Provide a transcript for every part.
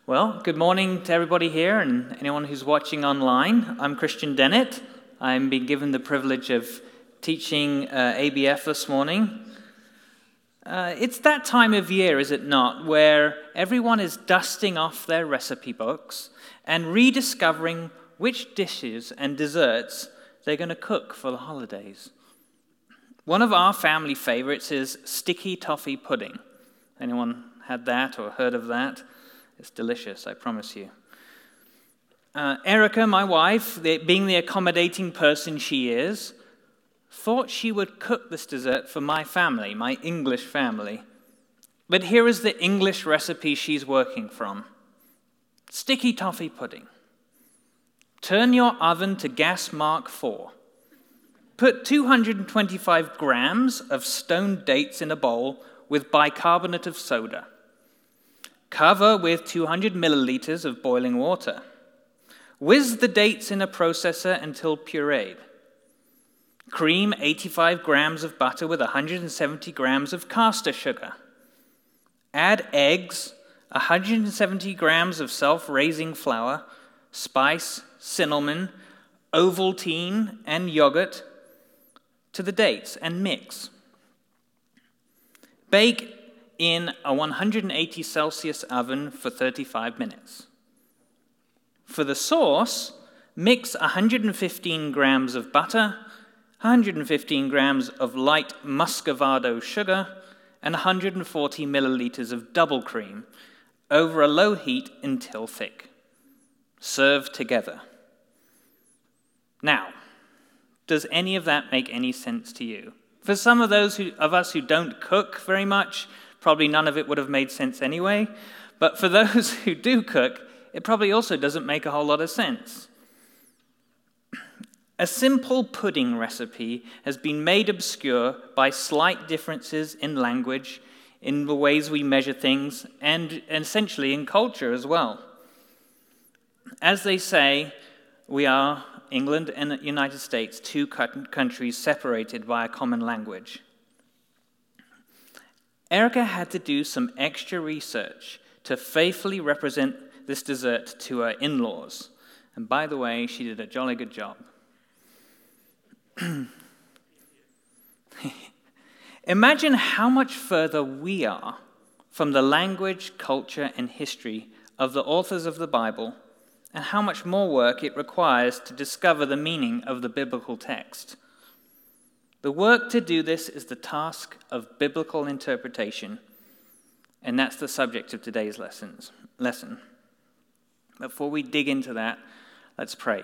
Well, good morning to everybody here and anyone who's watching online. I'm Christian Dennett. I'm being given the privilege of teaching ABF this morning. It's that time of year, is it not, where everyone is dusting off their recipe books and rediscovering which dishes and desserts they're going to cook for the holidays. One of our family favorites is sticky toffee pudding. Anyone had that or heard of that? It's delicious, I promise you. Erica, my wife, being the accommodating person she is, thought she would cook this dessert for my family, my English family. But here is the English recipe she's working from. Sticky toffee pudding. Turn your oven to gas mark 4. Put 225 grams of stoned dates in a bowl with bicarbonate of soda. Cover with 200 milliliters of boiling water. Whiz the dates in a processor until pureed. Cream 85 grams of butter with 170 grams of caster sugar. Add eggs, 170 grams of self-raising flour, spice, cinnamon, Ovaltine, and yogurt to the dates and mix. Bake in a 180 Celsius oven for 35 minutes. For the sauce, mix 115 grams of butter, 115 grams of light muscovado sugar, and 140 milliliters of double cream over a low heat until thick. Serve together. Now, does any of that make any sense to you? For some of those of us who don't cook very much, probably none of it would have made sense anyway. But for those who do cook, it probably also doesn't make a whole lot of sense. A simple pudding recipe has been made obscure by slight differences in language, in the ways we measure things, and essentially in culture as well. As they say, we are, England and the United States, two countries separated by a common language. Erica had to do some extra research to faithfully represent this dessert to her in-laws. And by the way, she did a jolly good job. Imagine how much further we are from the language, culture, and history of the authors of the Bible, and how much more work it requires to discover the meaning of the biblical text. The work to do this is the task of biblical interpretation, and that's the subject of today's lesson. Before we dig into that, let's pray.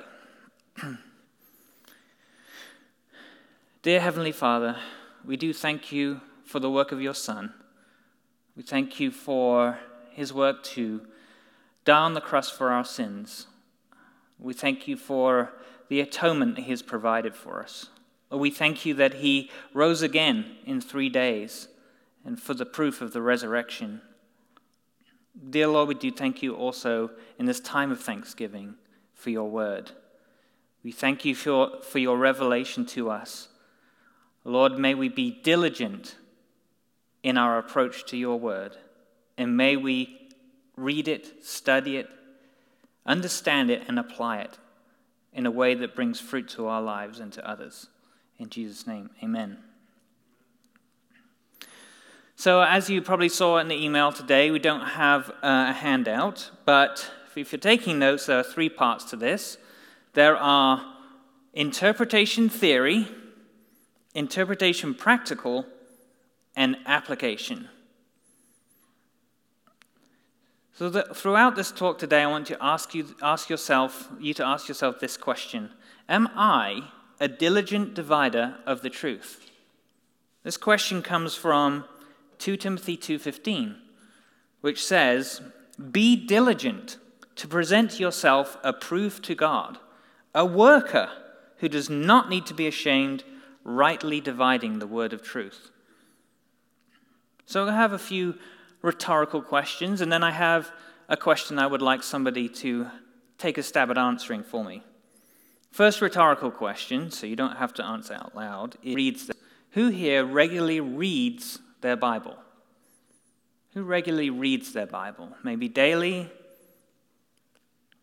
Dear Heavenly Father, we do thank you for the work of your Son. We thank you for his work to die on the cross for our sins. We thank you for the atonement he has provided for us. We thank you that he rose again in 3 days and for the proof of the resurrection. Dear Lord, we do thank you also in this time of thanksgiving for your word. We thank you for your revelation to us. Lord, may we be diligent in our approach to your word, and may we read it, study it, understand it, and apply it in a way that brings fruit to our lives and to others. In Jesus' name, amen. So as you probably saw in the email today, we don't have a handout, but if you're taking notes, there are 3 parts to this. There are interpretation theory, interpretation practical, and application. So throughout this talk today, I want to ask you to ask yourself this question: am I a diligent divider of the truth? This question comes from 2 Timothy 2:15, which says, "Be diligent to present yourself approved to God, a worker who does not need to be ashamed, rightly dividing the word of truth." So I have a few rhetorical questions, and then I have a question I would like somebody to take a stab at answering for me. First rhetorical question, so you don't have to answer out loud, reads, who here regularly reads their Bible? Who regularly reads their Bible? Maybe daily,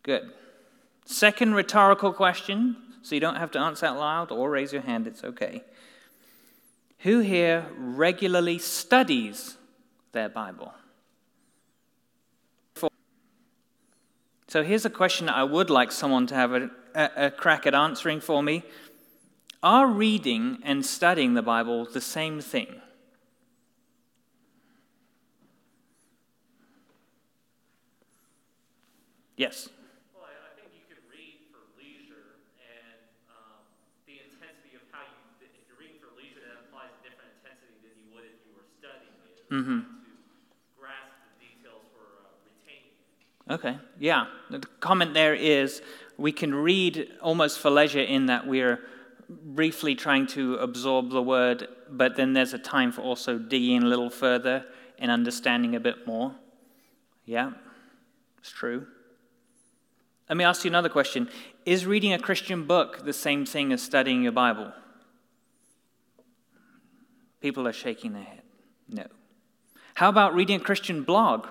Good. Second rhetorical question, so you don't have to answer out loud or raise your hand, it's okay. Who here regularly studies their Bible? So here's a question I would like someone to have a crack at answering for me. Are reading and studying the Bible the same thing? Yes? Well, I think you could read for leisure, and the intensity of how if you're reading for leisure, that implies a different intensity than you would if you were studying it, trying to grasp the details for retaining it. Okay, yeah. The comment there is we can read almost for leisure in that we're briefly trying to absorb the word, but then there's a time for also digging a little further and understanding a bit more. Yeah, it's true. Let me ask you another question. Is reading a Christian book the same thing as studying your Bible? People are shaking their head. No. How about reading a Christian blog?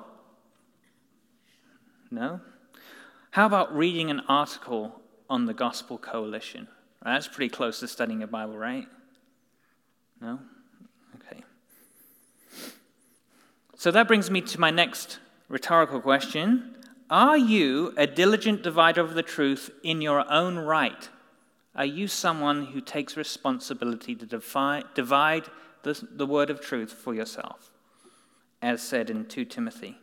No. How about reading an article on the Gospel Coalition? That's pretty close to studying a Bible, right? No? Okay. So that brings me to my next rhetorical question. Are you a diligent divider of the truth in your own right? Are you someone who takes responsibility to divide the word of truth for yourself, as said in 2 Timothy?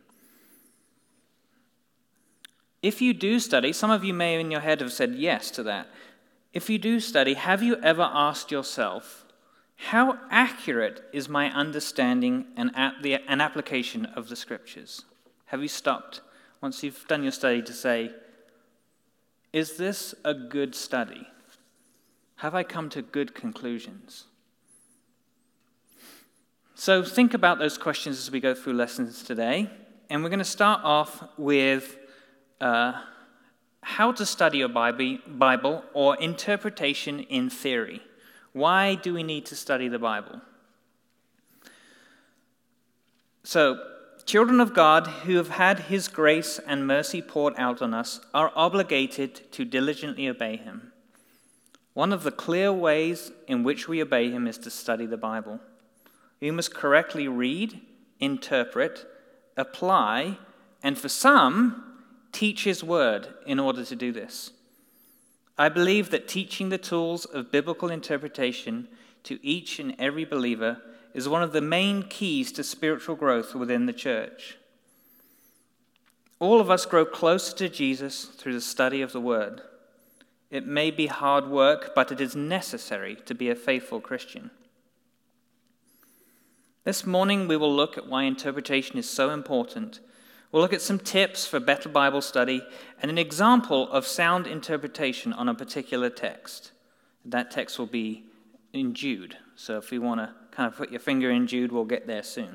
If you do study, some of you may in your head have said yes to that. If you do study, have you ever asked yourself, how accurate is my understanding and application of the Scriptures? Have you stopped, once you've done your study, to say, is this a good study? Have I come to good conclusions? So think about those questions as we go through lessons today. And we're going to start off with how to study your Bible or interpretation in theory. Why do we need to study the Bible? So, children of God who have had His grace and mercy poured out on us are obligated to diligently obey Him. One of the clear ways in which we obey Him is to study the Bible. We must correctly read, interpret, apply, and for some, teach His Word in order to do this. I believe that teaching the tools of biblical interpretation to each and every believer is one of the main keys to spiritual growth within the church. All of us grow closer to Jesus through the study of the Word. It may be hard work, but it is necessary to be a faithful Christian. This morning we will look at why interpretation is so important. We'll look at some tips for better Bible study and an example of sound interpretation on a particular text. That text will be in Jude. So if you want to kind of put your finger in Jude, we'll get there soon.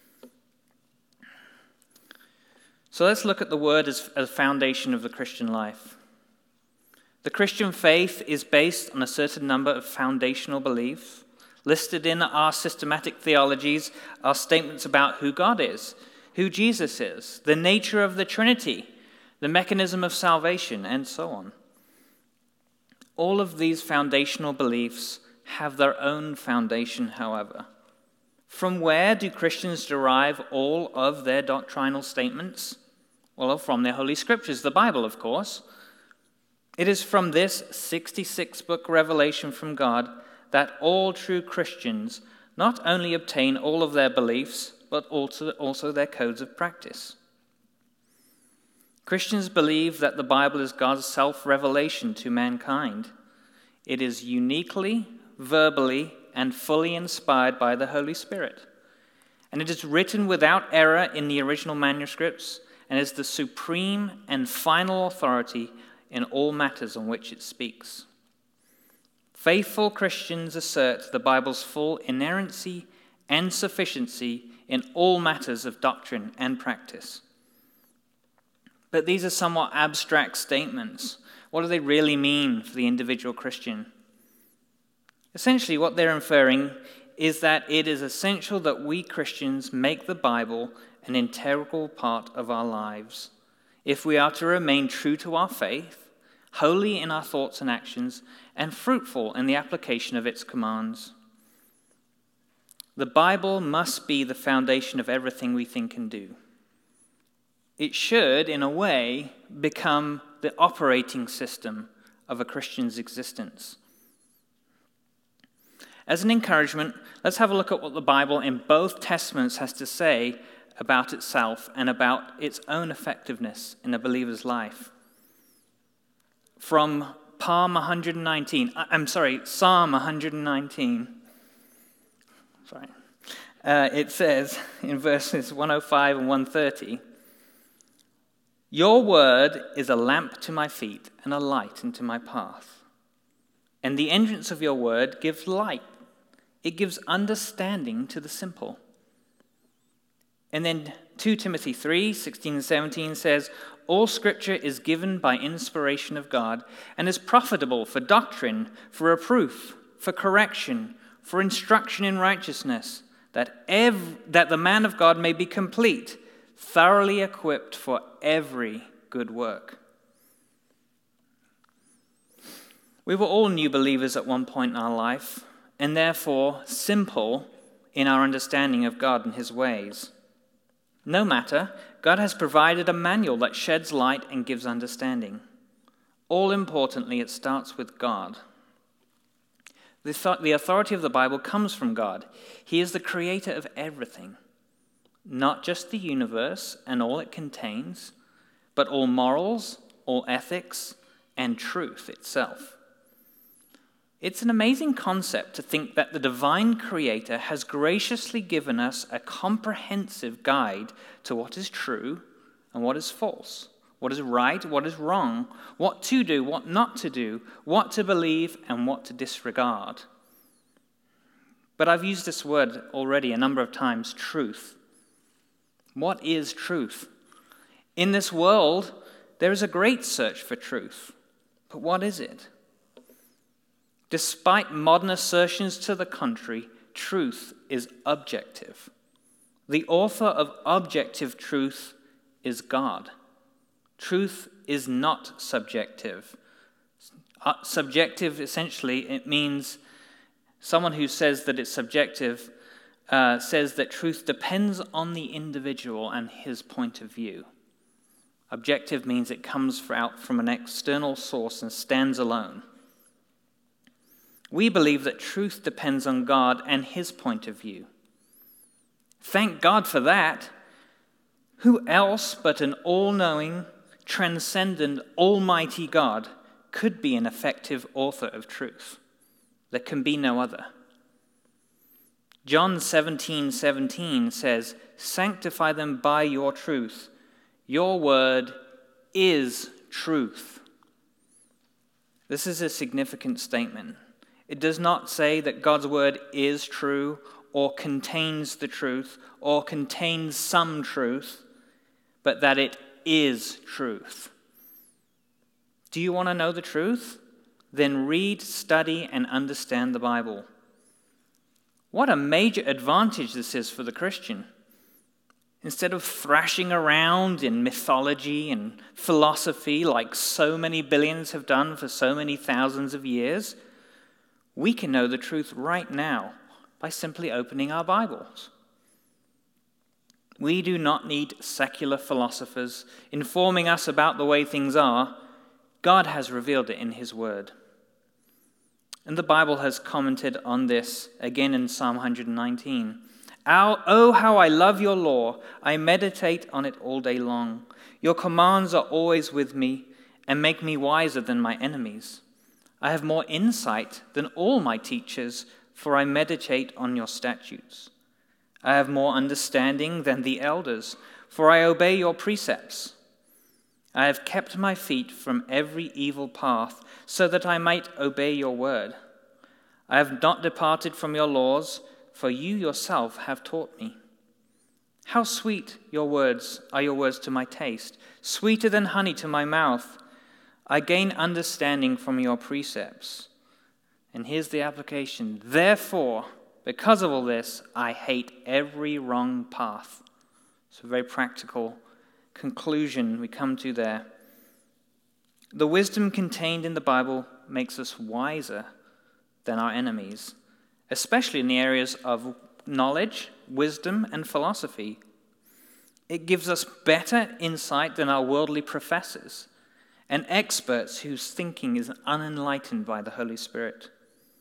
So let's look at the Word as a foundation of the Christian life. The Christian faith is based on a certain number of foundational beliefs. Listed in our systematic theologies are statements about who God is, who Jesus is, the nature of the Trinity, the mechanism of salvation, and so on. All of these foundational beliefs have their own foundation, however. From where do Christians derive all of their doctrinal statements? Well, from their Holy Scriptures, the Bible, of course. It is from this 66-book revelation from God that all true Christians not only obtain all of their beliefs, but also their codes of practice. Christians believe that the Bible is God's self-revelation to mankind. It is uniquely, verbally, and fully inspired by the Holy Spirit. And it is written without error in the original manuscripts and is the supreme and final authority in all matters on which it speaks. Faithful Christians assert the Bible's full inerrancy and sufficiency in all matters of doctrine and practice. But these are somewhat abstract statements. What do they really mean for the individual Christian? Essentially, what they're inferring is that it is essential that we Christians make the Bible an integral part of our lives. if we are to remain true to our faith, holy in our thoughts and actions, and fruitful in the application of its commands. The Bible must be the foundation of everything we think and do. It should, in a way, become the operating system of a Christian's existence. As an encouragement, let's have a look at what the Bible in both Testaments has to say about itself and about its own effectiveness in a believer's life. From Psalm 119. It says in verses 105 and 130, "Your word is a lamp to my feet and a light into my path. And the entrance of your word gives light. It gives understanding to the simple." And then 2 Timothy 3:16 and 17 says, "All scripture is given by inspiration of God and is profitable for doctrine, for reproof, for correction, for instruction in righteousness, that the man of God may be complete, thoroughly equipped for every good work." We were all new believers at one point in our life, and therefore simple in our understanding of God and his ways. No matter, God has provided a manual that sheds light and gives understanding. All importantly, it starts with God. The authority of the Bible comes from God. He is the creator of everything, not just the universe and all it contains, but all morals, all ethics, and truth itself. It's an amazing concept to think that the divine creator has graciously given us a comprehensive guide to what is true and what is false, what is right, what is wrong, what to do, what not to do, what to believe, and what to disregard. But I've used this word already a number of times, truth. What is truth? In this world, there is a great search for truth. But what is it? Despite modern assertions to the contrary, truth is objective. The author of objective truth is God. Truth is not subjective. Subjective, essentially, it means someone who says that it's subjective says that truth depends on the individual and his point of view. Objective means it comes out from an external source and stands alone. We believe that truth depends on God and his point of view. Thank God for that. Who else but an all-knowing, transcendent, almighty God could be an effective author of truth? There can be no other. John 17:17 says, "Sanctify them by your truth. Your word is truth." This is a significant statement. It does not say that God's word is true or contains the truth or contains some truth, but that it is truth. Do you want to know the truth? Then read, study, and understand the Bible. What a major advantage this is for the Christian. Instead of thrashing around in mythology and philosophy like so many billions have done for so many thousands of years, we can know the truth right now by simply opening our Bibles. We do not need secular philosophers informing us about the way things are. God has revealed it in his word. And the Bible has commented on this again in Psalm 119. "Oh, how I love your law. I meditate on it all day long. Your commands are always with me and make me wiser than my enemies. I have more insight than all my teachers, for I meditate on your statutes. I have more understanding than the elders, for I obey your precepts. I have kept my feet from every evil path, so that I might obey your word. I have not departed from your laws, for you yourself have taught me. How sweet are your words to my taste, sweeter than honey to my mouth. I gain understanding from your precepts." And here's the application. "Therefore, because of all this, I hate every wrong path." It's a very practical conclusion we come to there. The wisdom contained in the Bible makes us wiser than our enemies, especially in the areas of knowledge, wisdom, and philosophy. It gives us better insight than our worldly professors and experts whose thinking is unenlightened by the Holy Spirit.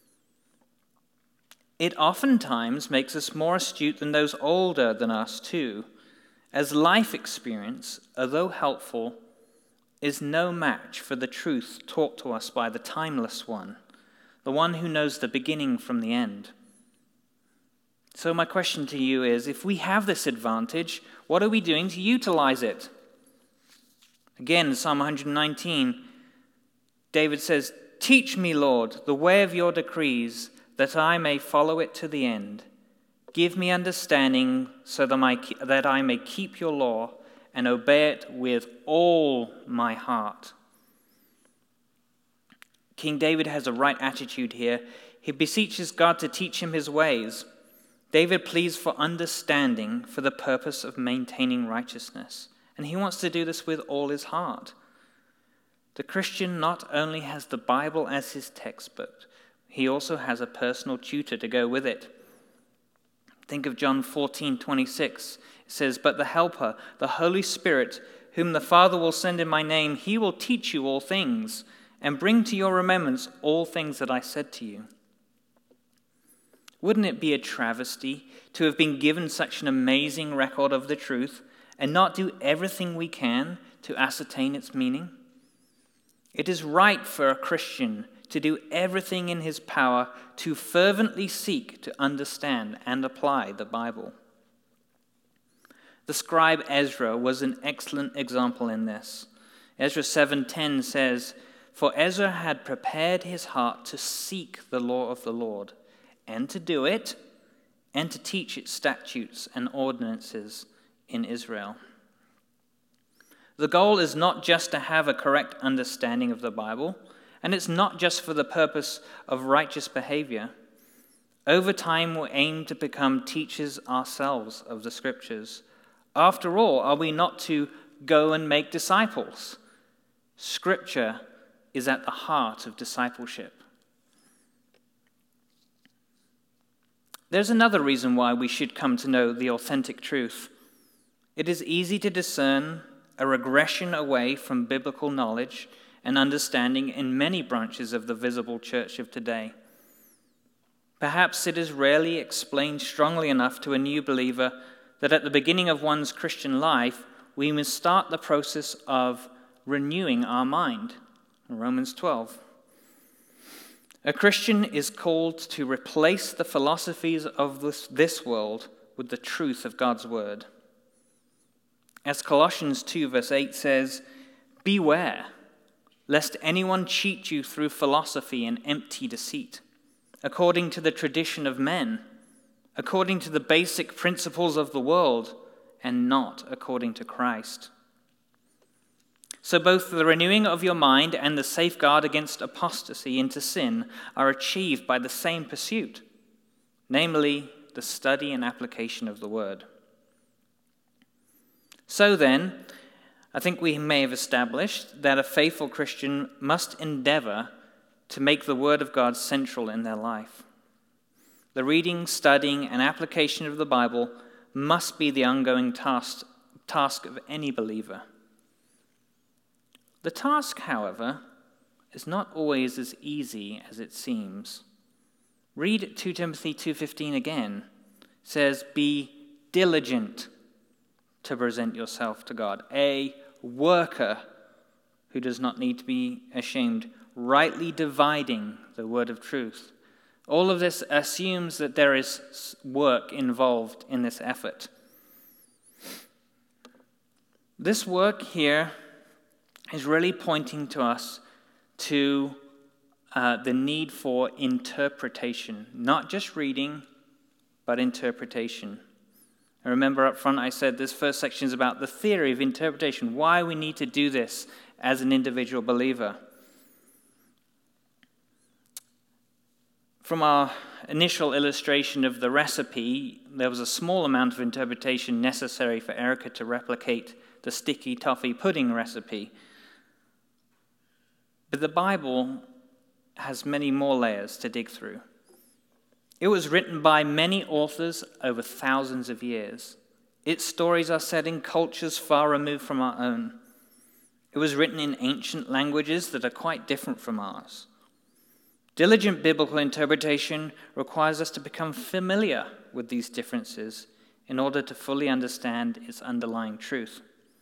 It oftentimes makes us more astute than those older than us too, as life experience, although helpful, is no match for the truth taught to us by the timeless one, the one who knows the beginning from the end. So my question to you is, if we have this advantage, what are we doing to utilize it? Again, in Psalm 119, David says, "Teach me, Lord, the way of your decrees, that I may follow it to the end. Give me understanding so that I may keep your law and obey it with all my heart." King David has a right attitude here. He beseeches God to teach him his ways. David pleads for understanding for the purpose of maintaining righteousness, and he wants to do this with all his heart. The Christian not only has the Bible as his textbook, he also has a personal tutor to go with it. Think of John 14:26. It says, "But the Helper, the Holy Spirit, whom the Father will send in my name, he will teach you all things and bring to your remembrance all things that I said to you." Wouldn't it be a travesty to have been given such an amazing record of the truth and not do everything we can to ascertain its meaning? It is right for a Christian to do everything in his power to fervently seek to understand and apply the Bible. The scribe Ezra was an excellent example in this. Ezra 7:10 says, "For Ezra had prepared his heart to seek the law of the Lord, and to do it, and to teach its statutes and ordinances in Israel." The goal is not just to have a correct understanding of the Bible, and it's not just for the purpose of righteous behavior. Over time, we'll aim to become teachers ourselves of the Scriptures. After all, are we not to go and make disciples? Scripture is at the heart of discipleship. There's another reason why we should come to know the authentic truth. It is easy to discern a regression away from biblical knowledge and understanding in many branches of the visible church of today. Perhaps it is rarely explained strongly enough to a new believer that at the beginning of one's Christian life, we must start the process of renewing our mind. Romans 12. A Christian is called to replace the philosophies of this world with the truth of God's word. As Colossians 2 verse 8 says, "Beware, lest anyone cheat you through philosophy and empty deceit, according to the tradition of men, according to the basic principles of the world, and not according to Christ." So both the renewing of your mind and the safeguard against apostasy into sin are achieved by the same pursuit, namely the study and application of the word. So then, I think we may have established that a faithful Christian must endeavor to make the word of God central in their life. The reading, studying, and application of the Bible must be the ongoing task of any believer. The task, however, is not always as easy as it seems. Read 2 Timothy 2:15 again. It says, "Be diligent to present yourself to God, a worker who does not need to be ashamed, rightly dividing the word of truth." All of this assumes that there is work involved in this effort. This work here is really pointing to us to the need for interpretation, not just reading, but interpretation. I remember up front I said this first section is about the theory of interpretation, why we need to do this as an individual believer. From our initial illustration of the recipe, there was a small amount of interpretation necessary for Erica to replicate the sticky toffee pudding recipe. But the Bible has many more layers to dig through. It was written by many authors over thousands of years. Its stories are set in cultures far removed from our own. It was written in ancient languages that are quite different from ours. Diligent biblical interpretation requires us to become familiar with these differences in order to fully understand its underlying truth.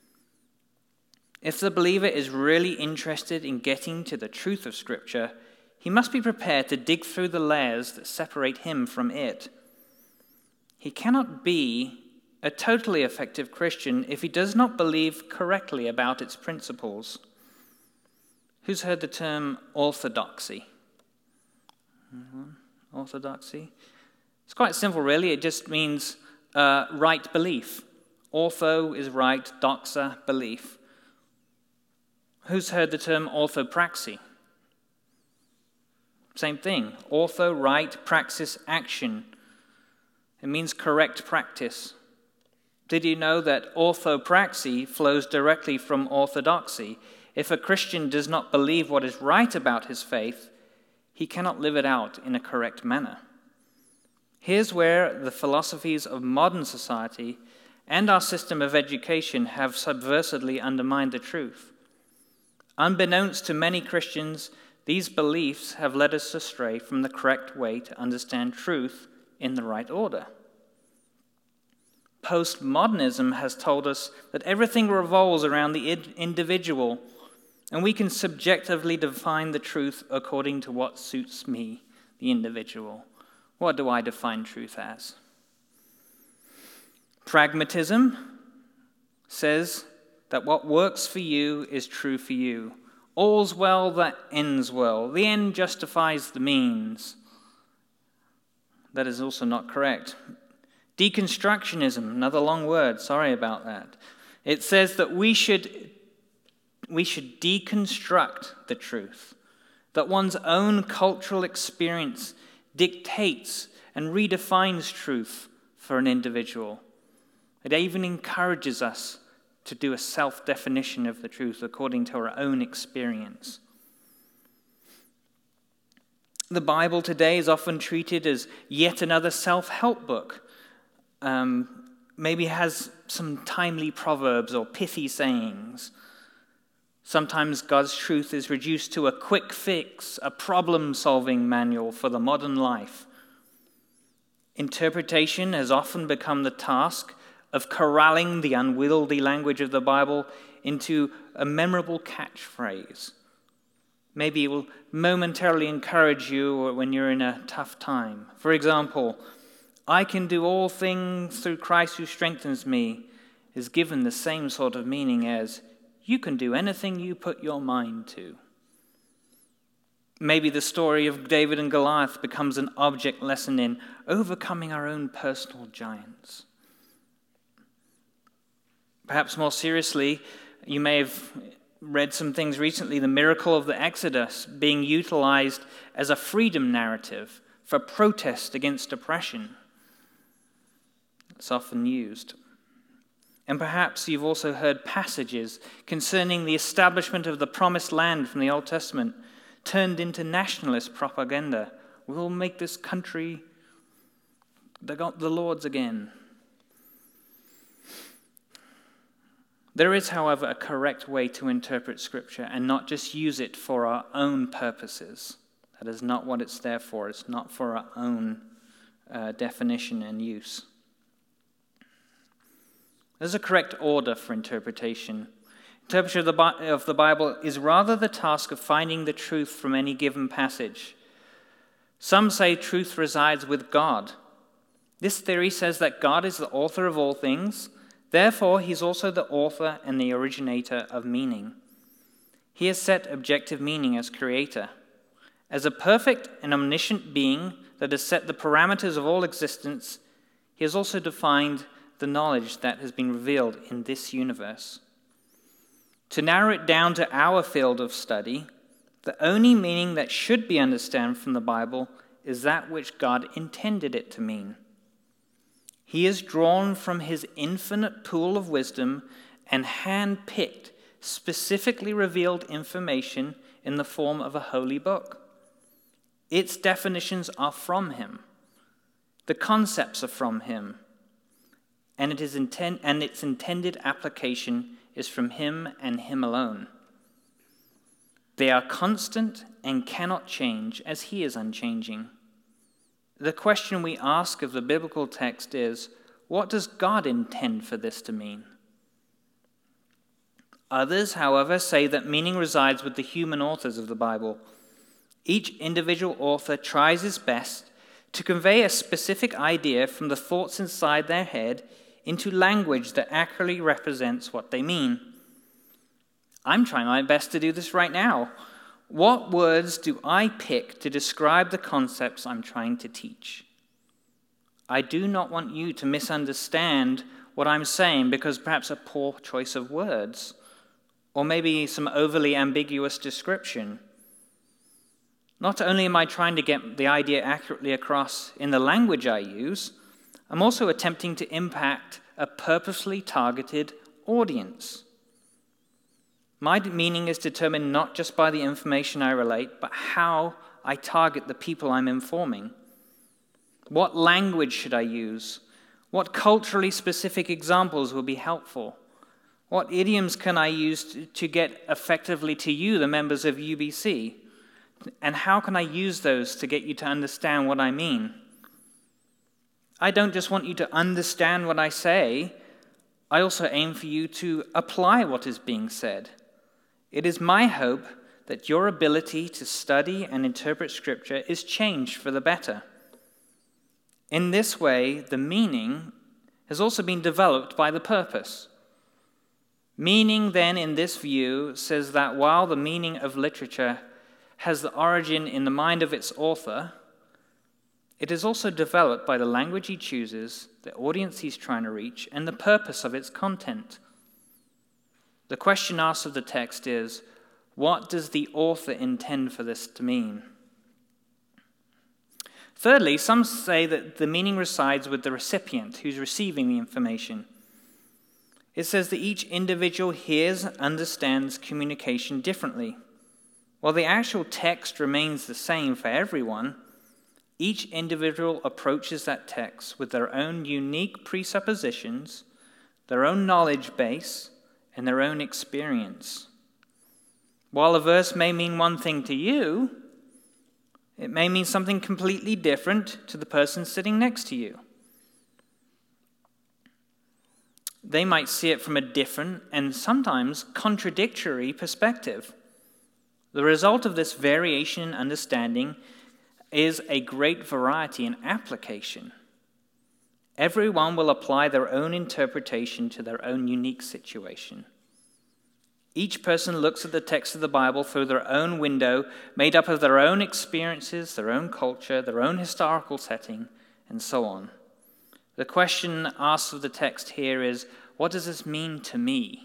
If the believer is really interested in getting to the truth of Scripture, he must be prepared to dig through the layers that separate him from it. He cannot be a totally effective Christian if he does not believe correctly about its principles. Who's heard the term orthodoxy? Orthodoxy? It's quite simple, really. It just means right belief. Ortho is right, doxa, belief. Who's heard the term orthopraxy? Same thing. Ortho, right, praxis, action. It means correct practice. Did you know that orthopraxy flows directly from orthodoxy? If a Christian does not believe what is right about his faith, he cannot live it out in a correct manner. Here's where the philosophies of modern society and our system of education have subversively undermined the truth. Unbeknownst to many Christians, these beliefs have led us astray from the correct way to understand truth in the right order. Postmodernism has told us that everything revolves around the individual, and we can subjectively define the truth according to what suits me, the individual. What do I define truth as? Pragmatism says that what works for you is true for you. All's well that ends well. The end justifies the means. That is also not correct. Deconstructionism, another long word, sorry about that. It says that we should deconstruct the truth, that one's own cultural experience dictates and redefines truth for an individual. It even encourages us to do a self-definition of the truth according to our own experience. The Bible today is often treated as yet another self-help book. Maybe has some timely proverbs or pithy sayings. Sometimes God's truth is reduced to a quick fix, a problem-solving manual for the modern life. Interpretation has often become the task of corralling the unwieldy language of the Bible into a memorable catchphrase. Maybe it will momentarily encourage you when you're in a tough time. For example, I can do all things through Christ who strengthens me is given the same sort of meaning as you can do anything you put your mind to. Maybe the story of David and Goliath becomes an object lesson in overcoming our own personal giants. Perhaps more seriously, you may have read some things recently, the miracle of the Exodus being utilized as a freedom narrative for protest against oppression. It's often used. And perhaps you've also heard passages concerning the establishment of the promised land from the Old Testament turned into nationalist propaganda. We'll make this country the Lord's again. There is, however, a correct way to interpret Scripture and not just use it for our own purposes. That is not what it's there for. It's not for our own definition and use. There's a correct order for interpretation. Interpretation of the Bible is rather the task of finding the truth from any given passage. Some say truth resides with God. This theory says that God is the author of all things. Therefore, he's also the author and the originator of meaning. He has set objective meaning as creator. As a perfect and omniscient being that has set the parameters of all existence, he has also defined the knowledge that has been revealed in this universe. To narrow it down to our field of study, the only meaning that should be understood from the Bible is that which God intended it to mean. He has drawn from his infinite pool of wisdom and hand-picked, specifically revealed information in the form of a holy book. Its definitions are from him. The concepts are from him. And its intended application is from him and him alone. They are constant and cannot change, as he is unchanging. The question we ask of the biblical text is, what does God intend for this to mean? Others, however, say that meaning resides with the human authors of the Bible. Each individual author tries his best to convey a specific idea from the thoughts inside their head into language that accurately represents what they mean. I'm trying my best to do this right now. What words do I pick to describe the concepts I'm trying to teach? I do not want you to misunderstand what I'm saying because perhaps a poor choice of words, or maybe some overly ambiguous description. Not only am I trying to get the idea accurately across in the language I use, I'm also attempting to impact a purposely targeted audience. My meaning is determined not just by the information I relate, but how I target the people I'm informing. What language should I use? What culturally specific examples will be helpful? What idioms can I use to get effectively to you, the members of UBC? And how can I use those to get you to understand what I mean? I don't just want you to understand what I say, I also aim for you to apply what is being said. It is my hope that your ability to study and interpret Scripture is changed for the better. In this way, the meaning has also been developed by the purpose. Meaning, then, in this view, says that while the meaning of literature has the origin in the mind of its author, it is also developed by the language he chooses, the audience he's trying to reach, and the purpose of its content. The question asked of the text is, what does the author intend for this to mean? Thirdly, some say that the meaning resides with the recipient who's receiving the information. It says that each individual hears and understands communication differently. While the actual text remains the same for everyone, each individual approaches that text with their own unique presuppositions, their own knowledge base, and their own experience. While a verse may mean one thing to you, it may mean something completely different to the person sitting next to you. They might see it from a different and sometimes contradictory perspective. The result of this variation in understanding is a great variety in application. Everyone will apply their own interpretation to their own unique situation. Each person looks at the text of the Bible through their own window, made up of their own experiences, their own culture, their own historical setting, and so on. The question asked of the text here is, what does this mean to me?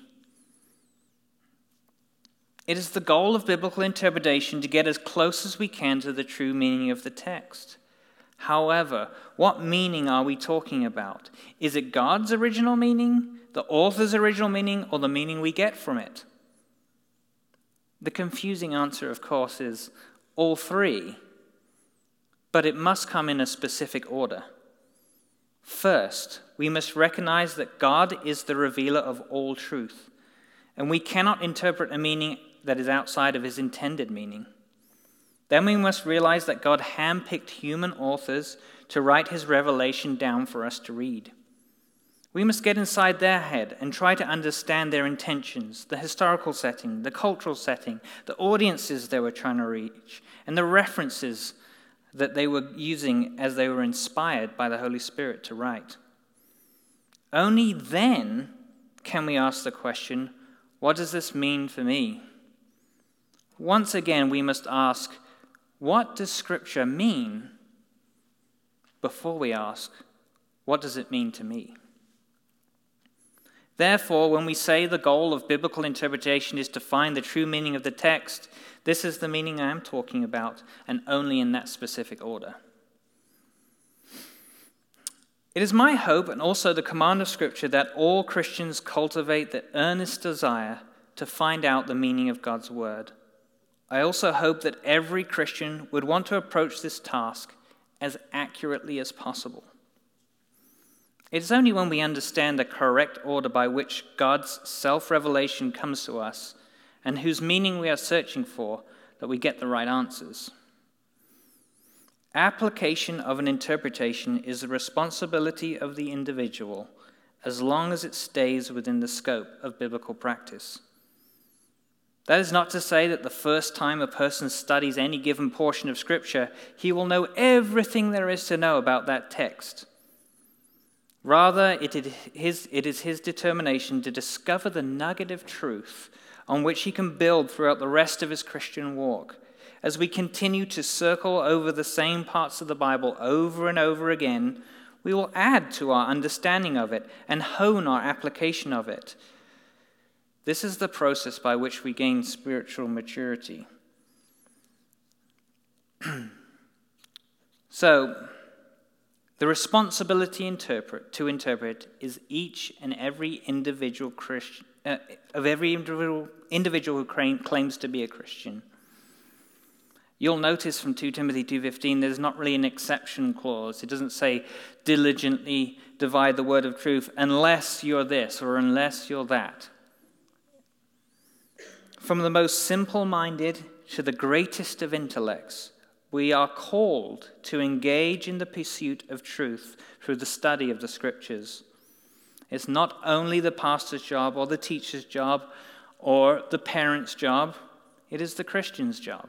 It is the goal of biblical interpretation to get as close as we can to the true meaning of the text. However, what meaning are we talking about? Is it God's original meaning, the author's original meaning, or the meaning we get from it? The confusing answer, of course, is all three, but it must come in a specific order. First, we must recognize that God is the revealer of all truth, and we cannot interpret a meaning that is outside of his intended meaning. Then we must realize that God handpicked human authors to write his revelation down for us to read. We must get inside their head and try to understand their intentions, the historical setting, the cultural setting, the audiences they were trying to reach, and the references that they were using as they were inspired by the Holy Spirit to write. Only then can we ask the question, what does this mean for me? Once again, we must ask, what does Scripture mean? Before we ask, what does it mean to me? Therefore, when we say the goal of biblical interpretation is to find the true meaning of the text, this is the meaning I am talking about, and only in that specific order. It is my hope, and also the command of Scripture, that all Christians cultivate the earnest desire to find out the meaning of God's word. I also hope that every Christian would want to approach this task as accurately as possible. It is only when we understand the correct order by which God's self-revelation comes to us and whose meaning we are searching for that we get the right answers. Application of an interpretation is the responsibility of the individual as long as it stays within the scope of biblical practice. That is not to say that the first time a person studies any given portion of Scripture, he will know everything there is to know about that text. Rather, it is his determination to discover the nugget of truth on which he can build throughout the rest of his Christian walk. As we continue to circle over the same parts of the Bible over and over again, we will add to our understanding of it and hone our application of it. This is the process by which we gain spiritual maturity. So, the responsibility to interpret is each and every individual Christian, of every individual who claims to be a Christian. You'll notice from 2 Timothy 2:15, there's not really an exception clause. It doesn't say diligently divide the word of truth unless you're this or unless you're that. From the most simple-minded to the greatest of intellects, we are called to engage in the pursuit of truth through the study of the Scriptures. It's not only the pastor's job or the teacher's job or the parent's job, it is the Christian's job.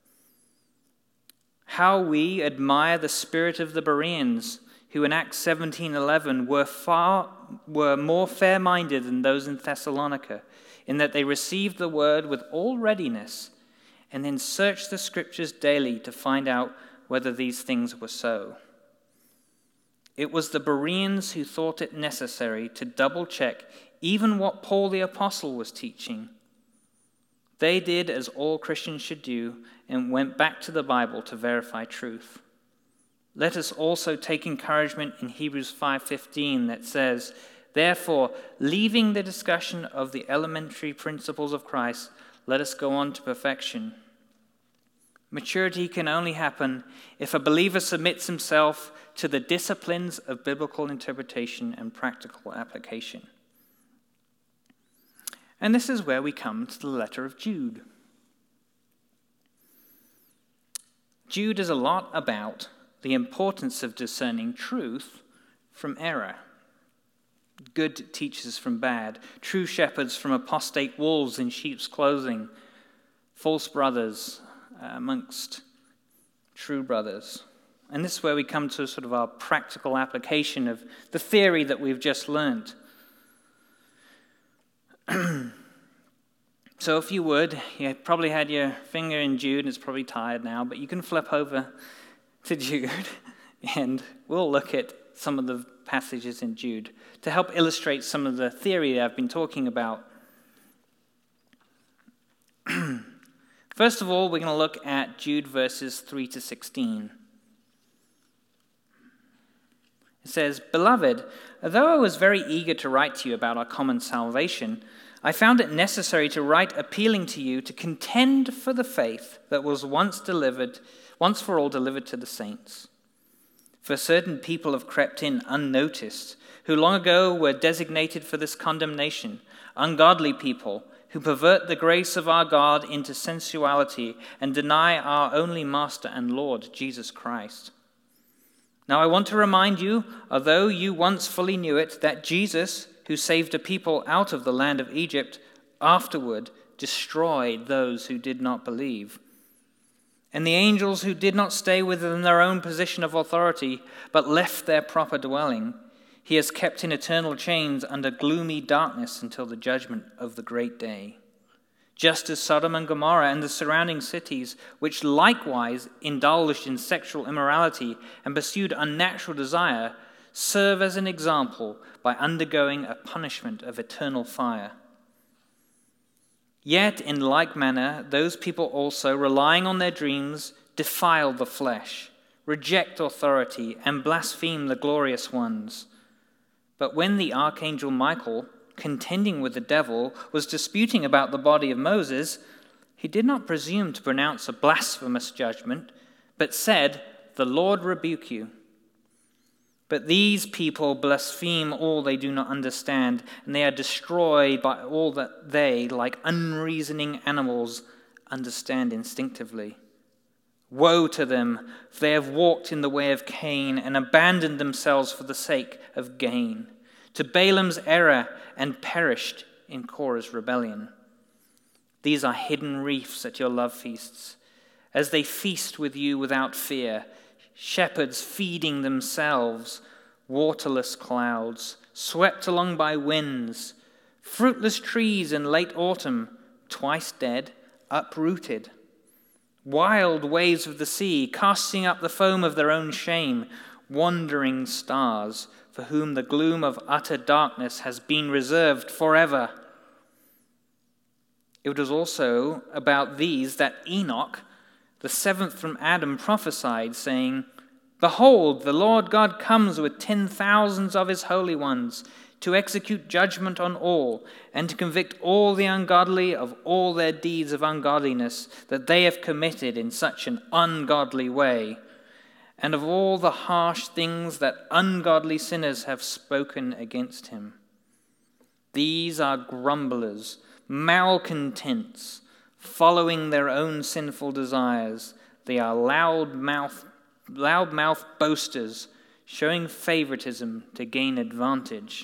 How we admire the spirit of the Bereans, who in Acts 17:11 were more fair-minded than those in Thessalonica, in that they received the word with all readiness and then searched the Scriptures daily to find out whether these things were so. It was the Bereans who thought it necessary to double-check even what Paul the Apostle was teaching. They did as all Christians should do and went back to the Bible to verify truth. Let us also take encouragement in Hebrews 5:15 that says, "Therefore, leaving the discussion of the elementary principles of Christ, let us go on to perfection." Maturity can only happen if a believer submits himself to the disciplines of biblical interpretation and practical application. And this is where we come to the letter of Jude. Jude is a lot about the importance of discerning truth from error, good teachers from bad, true shepherds from apostate wolves in sheep's clothing, false brothers amongst true brothers. And this is where we come to sort of our practical application of the theory that we've just learned. So if you would, you probably had your finger in Jude, it's probably tired now, but you can flip over to Jude and we'll look at some of the passages in Jude to help illustrate some of the theory that I've been talking about. First of all, we're going to look at Jude verses 3 to 16. It says, "Beloved, although I was very eager to write to you about our common salvation, I found it necessary to write appealing to you to contend for the faith that was once for all delivered to the saints. For certain people have crept in unnoticed, who long ago were designated for this condemnation, ungodly people who pervert the grace of our God into sensuality and deny our only Master and Lord, Jesus Christ. Now I want to remind you, although you once fully knew it, that Jesus, who saved a people out of the land of Egypt, afterward destroyed those who did not believe. And the angels who did not stay within their own position of authority, but left their proper dwelling, he has kept in eternal chains under gloomy darkness until the judgment of the great day. Just as Sodom and Gomorrah and the surrounding cities, which likewise indulged in sexual immorality and pursued unnatural desire, serve as an example by undergoing a punishment of eternal fire. Yet, in like manner, those people also, relying on their dreams, defile the flesh, reject authority, and blaspheme the glorious ones. But when the archangel Michael, contending with the devil, was disputing about the body of Moses, he did not presume to pronounce a blasphemous judgment, but said, "The Lord rebuke you." But these people blaspheme all they do not understand, and they are destroyed by all that they, like unreasoning animals, understand instinctively. Woe to them, for they have walked in the way of Cain and abandoned themselves for the sake of gain, to Balaam's error, and perished in Korah's rebellion. These are hidden reefs at your love feasts, as they feast with you without fear, shepherds feeding themselves, waterless clouds, swept along by winds, fruitless trees in late autumn, twice dead, uprooted, wild waves of the sea, casting up the foam of their own shame, wandering stars, for whom the gloom of utter darkness has been reserved forever. It was also about these that Enoch, the seventh from Adam, prophesied, saying, "Behold, the Lord God comes with 10,000s of his holy ones, to execute judgment on all, and to convict all the ungodly of all their deeds of ungodliness that they have committed in such an ungodly way, and of all the harsh things that ungodly sinners have spoken against him. These are grumblers, malcontents, following their own sinful desires. They are loud-mouthed boasters, showing favoritism to gain advantage."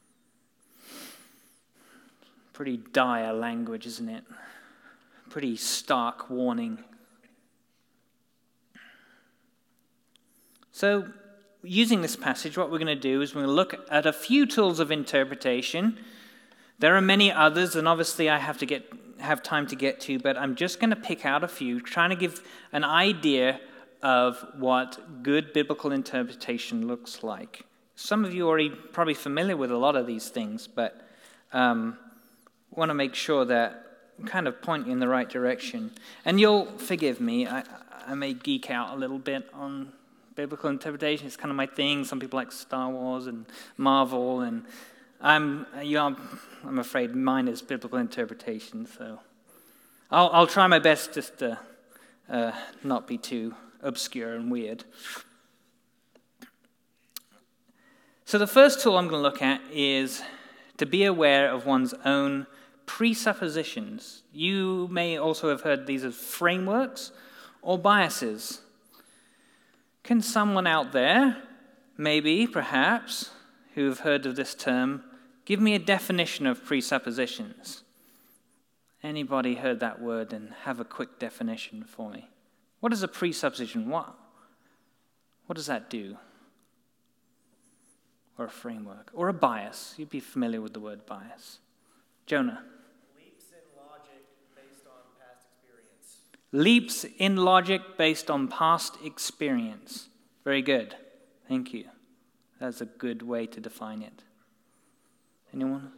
Pretty dire language, isn't it? Pretty stark warning. So, using this passage, what we're going to do is we're going to look at a few tools of interpretation. There are many others, and obviously I have time to get to, but I'm just going to pick out a few, trying to give an idea of what good biblical interpretation looks like. Some of you are already probably familiar with a lot of these things, but want to make sure that I'm kind of pointing in the right direction. And you'll forgive me, I may geek out a little bit on biblical interpretation. It's kind of my thing. Some people like Star Wars and Marvel, and I'm afraid mine is biblical interpretation. So I'll try my best just to not be too obscure and weird. So the first tool I'm going to look at is to be aware of one's own presuppositions. You may also have heard these as frameworks or biases. Can someone out there, maybe, perhaps, who have heard of this term, give me a definition of presuppositions? Anybody heard that word and have a quick definition for me? What is a presupposition? What does that do? Or a framework? Or a bias? You'd be familiar with the word bias. Jonah. Leaps in logic based on past experience. Leaps in logic based on past experience. Very good. Thank you. That's a good way to define it. Anyone?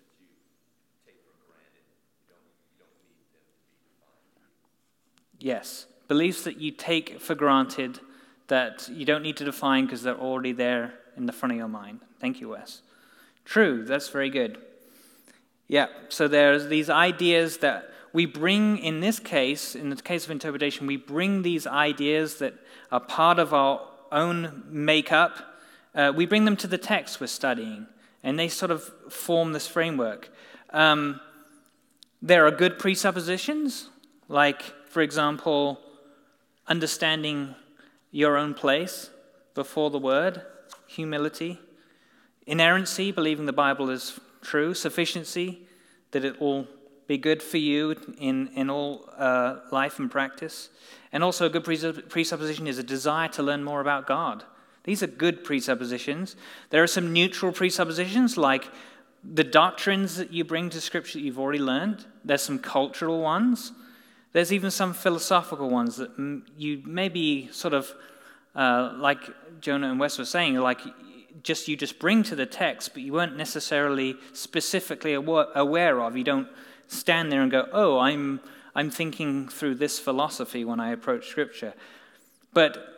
Yes. Beliefs that you take for granted that you don't need to define because they're already there in the front of your mind. Thank you, Wes. True, that's very good. Yeah, so there's these ideas that we bring in this case, in the case of interpretation, we bring these ideas that are part of our own makeup. We bring them to the text we're studying, and they sort of form this framework. There are good presuppositions, like, for example, understanding your own place before the word, humility, inerrancy, believing the Bible is true, sufficiency, that it will be good for you in all life and practice. And also a good presupposition is a desire to learn more about God. These are good presuppositions. There are some neutral presuppositions, like the doctrines that you bring to Scripture that you've already learned. There's some cultural ones. There's even some philosophical ones that you maybe sort of, like Jonah and Wes were saying, like you just bring to the text, but you weren't necessarily specifically aware of. You don't stand there and go, "Oh, I'm thinking through this philosophy when I approach Scripture." But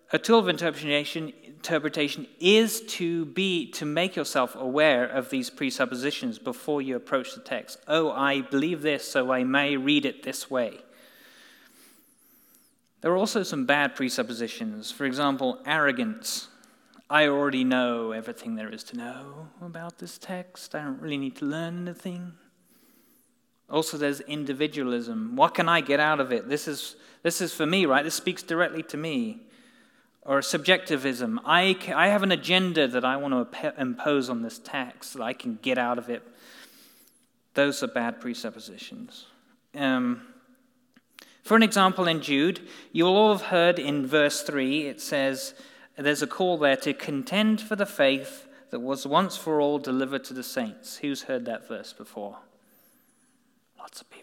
A tool of interpretation is to make yourself aware of these presuppositions before you approach the text. Oh, I believe this, so I may read it this way. There are also some bad presuppositions. For example, arrogance. I already know everything there is to know about this text. I don't really need to learn anything. Also, there's individualism. What can I get out of it? This is for me, right? This speaks directly to me. Or subjectivism. I have an agenda that I want to impose on this text that I can get out of it. Those are bad presuppositions. For an example, in Jude, you will all have heard in verse 3, it says, there's a call there to contend for the faith that was once for all delivered to the saints. Who's heard that verse before? Lots of people.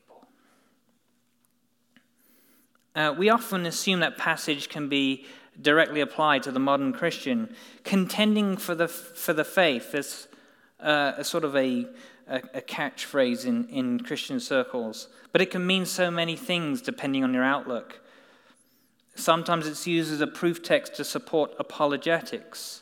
We often assume that passage can be directly applied to the modern Christian. Contending for the faith is a sort of a catchphrase in Christian circles, but it can mean so many things depending on your outlook. Sometimes it's used as a proof text to support apologetics,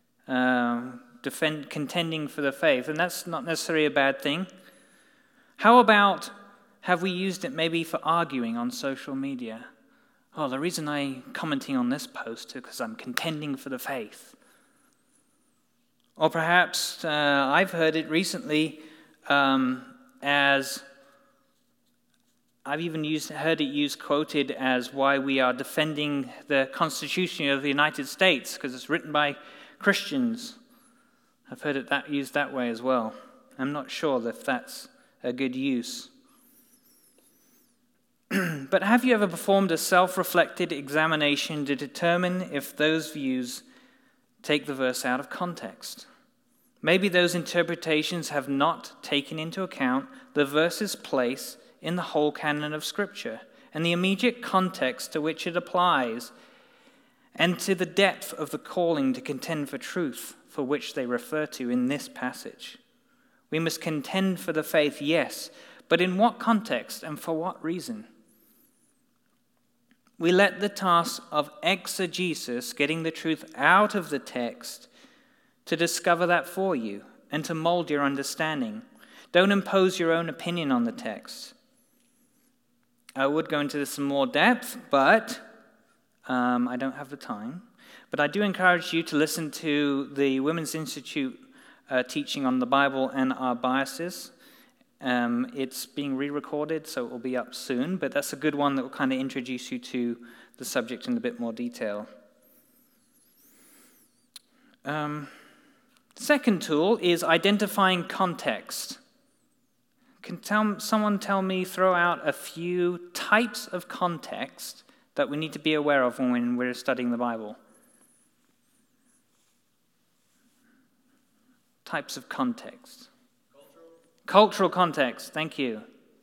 contending for the faith, and that's not necessarily a bad thing. How about, have we used it maybe for arguing on social media? Oh, the reason I'm commenting on this post is because I'm contending for the faith. Or perhaps I've heard it recently as, I've even heard it used, quoted as why we are defending the Constitution of the United States, because it's written by Christians. I've heard it used that way as well. I'm not sure if that's a good use. But have you ever performed a self-reflected examination to determine if those views take the verse out of context? Maybe those interpretations have not taken into account the verse's place in the whole canon of Scripture and the immediate context to which it applies, and to the depth of the calling to contend for truth for which they refer to in this passage. We must contend for the faith, yes, but in what context and for what reason? We let the task of exegesis, getting the truth out of the text, to discover that for you and to mold your understanding. Don't impose your own opinion on the text. I would go into this in more depth, but I don't have the time. But I do encourage you to listen to the Women's Institute teaching on the Bible and our biases. It's being re-recorded, so it will be up soon, but that's a good one that will kind of introduce you to the subject in a bit more detail. Second tool is identifying context. Can someone throw out a few types of context that we need to be aware of when we're studying the Bible? Types of context. Cultural context, thank you.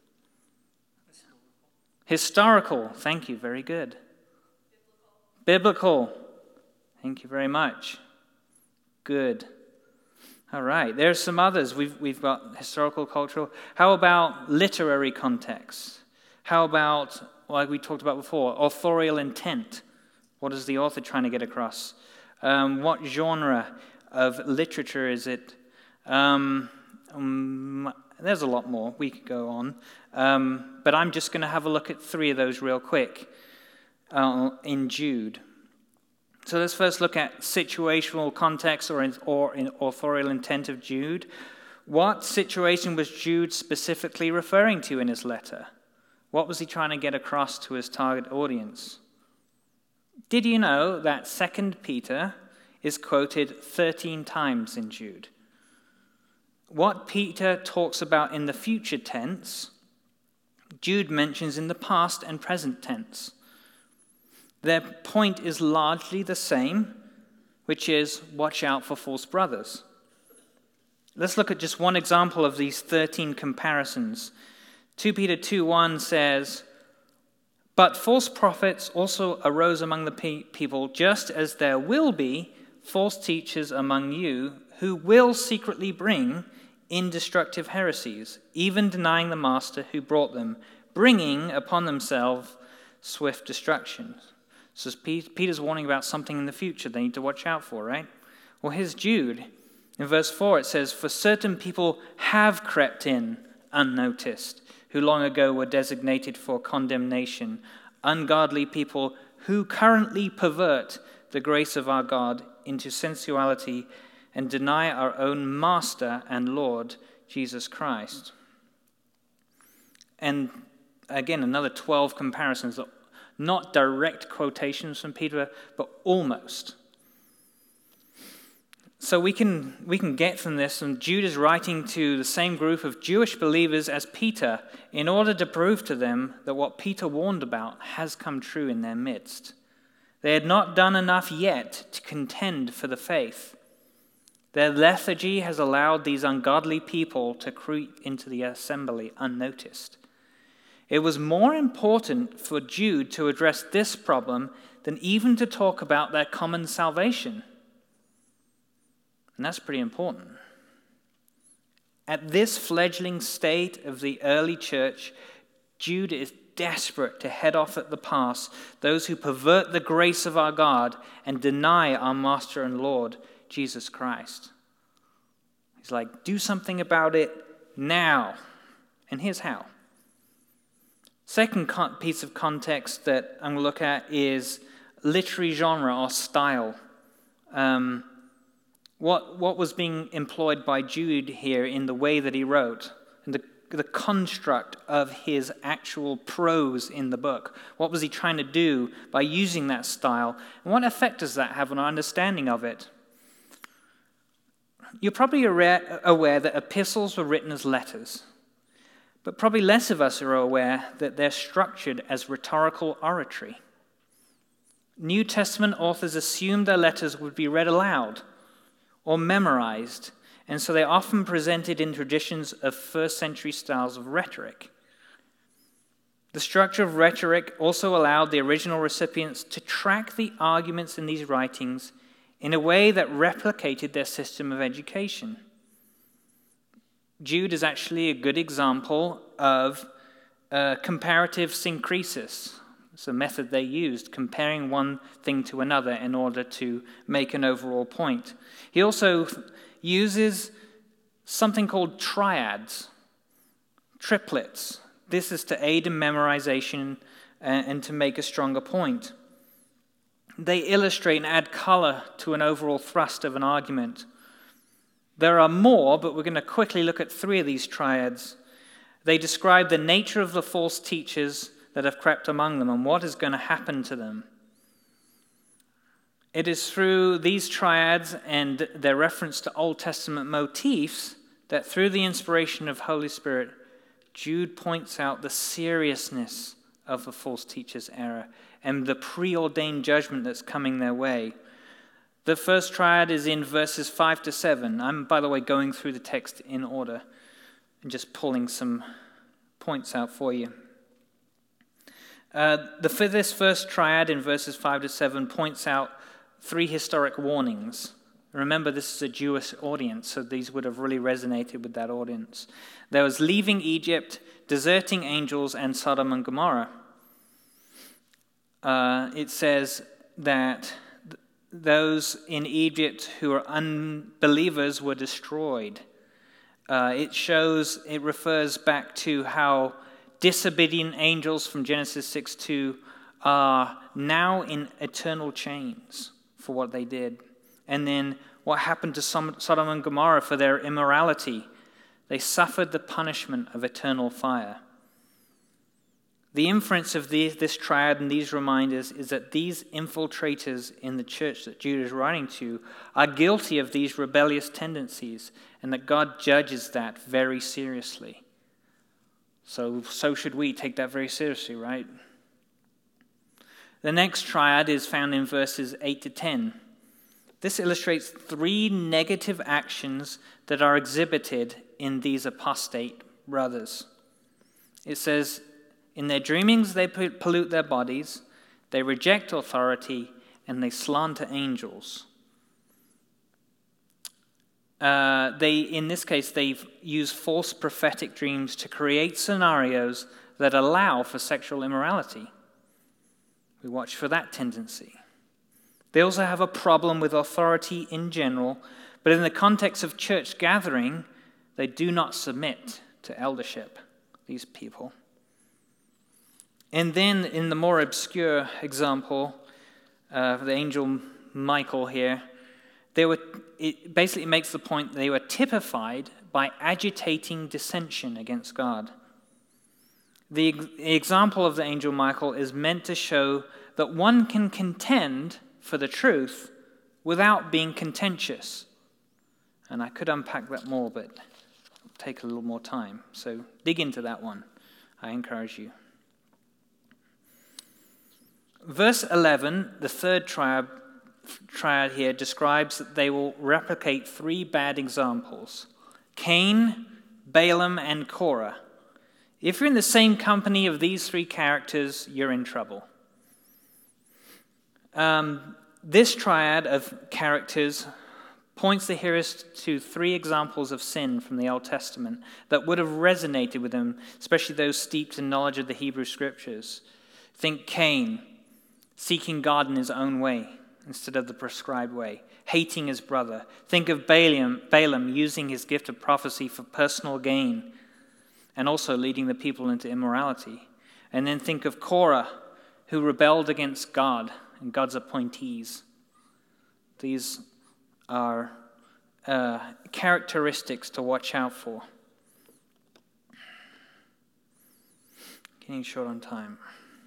Historical, thank you, very good. Biblical, thank you very much. Good. All right, there's some others. We've got historical, cultural. How about literary context? How about, like we talked about before, authorial intent? What is the author trying to get across? What genre of literature is it? There's a lot more. We could go on. But I'm just going to have a look at 3 of those real quick in Jude. So let's first look at situational context or in authorial intent of Jude. What situation was Jude specifically referring to in his letter? What was he trying to get across to his target audience? Did you know that 2 Peter is quoted 13 times in Jude? What Peter talks about in the future tense, Jude mentions in the past and present tense. Their point is largely the same, which is watch out for false brothers. Let's look at just one example of these 13 comparisons. 2 Peter 2:1 says, "But false prophets also arose among the people, just as there will be false teachers among you who will secretly bring in destructive heresies, even denying the master who brought them, bringing upon themselves swift destruction." So Peter's warning about something in the future they need to watch out for, right? Well, here's Jude. In verse 4 it says, "For certain people have crept in unnoticed, who long ago were designated for condemnation, ungodly people who currently pervert the grace of our God into sensuality and deny our own Master and Lord, Jesus Christ." And again, another 12 comparisons, not direct quotations from Peter, but almost. So we can get from this, and Jude is writing to the same group of Jewish believers as Peter in order to prove to them that what Peter warned about has come true in their midst. They had not done enough yet to contend for the faith. Their lethargy has allowed these ungodly people to creep into the assembly unnoticed. It was more important for Jude to address this problem than even to talk about their common salvation. And that's pretty important. At this fledgling state of the early church, Jude is desperate to head off at the pass those who pervert the grace of our God and deny our Master and Lord, Jesus Christ. He's like, do something about it now. And here's how. Second piece of context that I'm going to look at is literary genre or style. What was being employed by Jude here in the way that he wrote, and the construct of his actual prose in the book. What was he trying to do by using that style? And what effect does that have on our understanding of it? You're probably aware that epistles were written as letters, but probably less of us are aware that they're structured as rhetorical oratory. New Testament authors assumed their letters would be read aloud or memorized, and so they're often presented in traditions of first-century styles of rhetoric. The structure of rhetoric also allowed the original recipients to track the arguments in these writings in a way that replicated their system of education. Jude is actually a good example of comparative synkresis. It's a method they used, comparing one thing to another in order to make an overall point. He also uses something called triads, triplets. This is to aid in memorization and to make a stronger point. They illustrate and add color to an overall thrust of an argument. There are more, but we're going to quickly look at 3 of these triads. They describe the nature of the false teachers that have crept among them and what is going to happen to them. It is through these triads and their reference to Old Testament motifs that through the inspiration of Holy Spirit, Jude points out the seriousness of the false teacher's error and the preordained judgment that's coming their way. The first triad is in verses 5 to 7. I'm, by the way, going through the text in order and just pulling some points out for you. This first triad in verses 5 to 7 points out 3 historic warnings. Remember, this is a Jewish audience, so these would have really resonated with that audience. There was leaving Egypt, deserting angels, and Sodom and Gomorrah. It says that those in Egypt who are unbelievers were destroyed. It refers back to how disobedient angels from Genesis 6:2 are now in eternal chains for what they did. And then what happened to Sodom and Gomorrah for their immorality? They suffered the punishment of eternal fire. The inference of this triad and these reminders is that these infiltrators in the church that Jude is writing to are guilty of these rebellious tendencies, and that God judges that very seriously. So should we take that very seriously, right? The next triad is found in verses 8 to 10. This illustrates 3 negative actions that are exhibited in these apostate brothers. It says, in their dreamings they pollute their bodies, they reject authority, and they slander angels. In this case, they use false prophetic dreams to create scenarios that allow for sexual immorality. We watch for that tendency. They also have a problem with authority in general, but in the context of church gathering, they do not submit to eldership, these people. And then in the more obscure example of the angel Michael here, it basically makes the point they were typified by agitating dissension against God. The example of the angel Michael is meant to show that one can contend for the truth without being contentious. And I could unpack that more, but it'll take a little more time. So dig into that one. I encourage you. Verse 11, the third triad here, describes that they will replicate three bad examples: Cain, Balaam, and Korah. If you're in the same company of these three characters, you're in trouble. This triad of characters points the hearers to three examples of sin from the Old Testament that would have resonated with them, especially those steeped in knowledge of the Hebrew Scriptures. Think Cain, seeking God in his own way instead of the prescribed way, hating his brother. Think of Balaam using his gift of prophecy for personal gain and also leading the people into immorality. And then think of Korah, who rebelled against God and God's appointees. These are characteristics to watch out for. Getting short on time.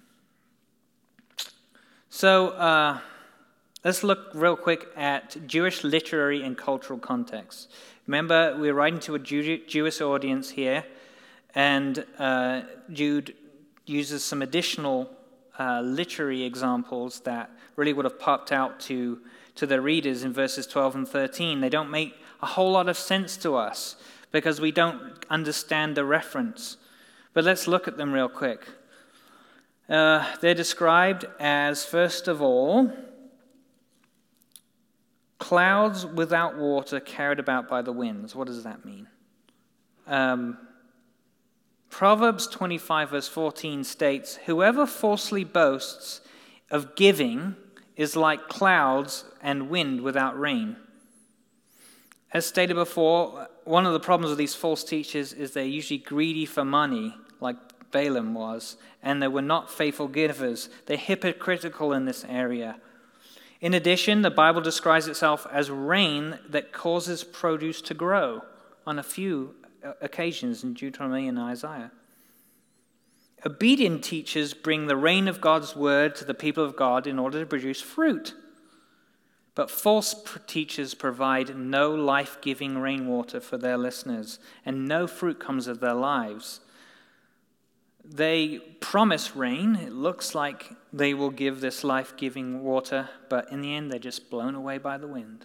So let's look real quick at Jewish literary and cultural context. Remember, we're writing to a Jewish audience here, and Jude uses some additional literary examples that really would have popped out to the readers in verses 12 and 13. They don't make a whole lot of sense to us because we don't understand the reference. But let's look at them real quick. They're described as, first of all, clouds without water carried about by the winds. What does that mean? Proverbs 25 verse 14 states, "Whoever falsely boasts of giving is like clouds and wind without rain." As stated before, one of the problems with these false teachers is they're usually greedy for money, like Balaam was, and they were not faithful givers. They're hypocritical in this area. In addition, the Bible describes itself as rain that causes produce to grow on a few occasions in Deuteronomy and Isaiah. Obedient teachers bring the rain of God's word to the people of God in order to produce fruit. But false teachers provide no life-giving rainwater for their listeners, and no fruit comes of their lives. They promise rain. It looks like they will give this life-giving water, but in the end, they're just blown away by the wind.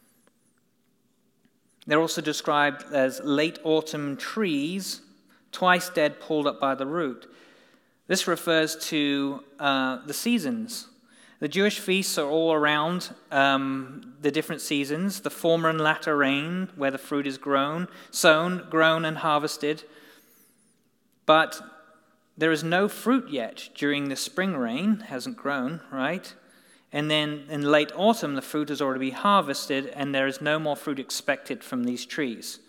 They're also described as late autumn trees, twice dead, pulled up by the root. This refers to the seasons. The Jewish feasts are all around the different seasons, the former and latter rain, where the fruit is sown, grown, and harvested. But there is no fruit yet during the spring rain, hasn't grown, right? And then in late autumn, the fruit has already been harvested, and there is no more fruit expected from these trees.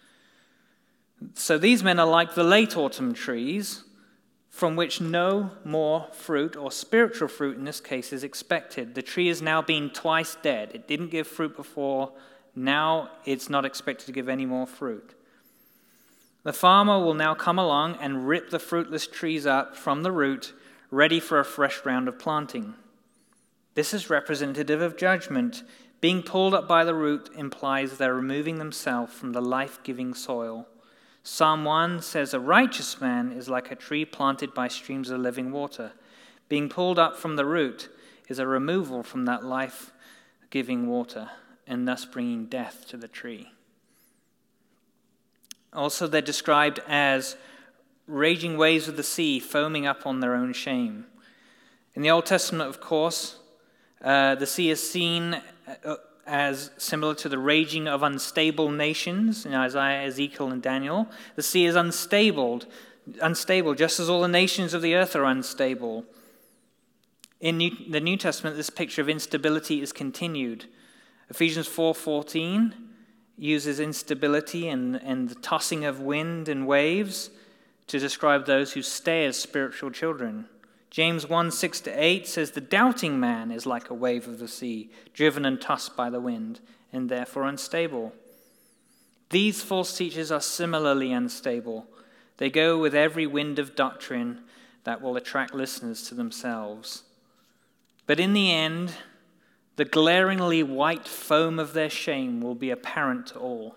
So these men are like the late autumn trees, from which no more fruit, or spiritual fruit in this case, is expected. The tree is now being twice dead. It didn't give fruit before. Now it's not expected to give any more fruit. The farmer will now come along and rip the fruitless trees up from the root, ready for a fresh round of planting. This is representative of judgment. Being pulled up by the root implies they're removing themselves from the life-giving soil. Psalm 1 says, "A righteous man is like a tree planted by streams of living water." Being pulled up from the root is a removal from that life-giving water, and thus bringing death to the tree. Also, they're described as raging waves of the sea, foaming up on their own shame. In the Old Testament, of course, the sea is seen as similar to the raging of unstable nations in Isaiah, Ezekiel, and Daniel. The sea is unstable, just as all the nations of the earth are unstable. In the New Testament, this picture of instability is continued. Ephesians 4:14 uses instability and the tossing of wind and waves to describe those who stay as spiritual children. James 1:6-8 says, "The doubting man is like a wave of the sea, driven and tossed by the wind, and therefore unstable." These false teachers are similarly unstable. They go with every wind of doctrine that will attract listeners to themselves. But in the end, the glaringly white foam of their shame will be apparent to all.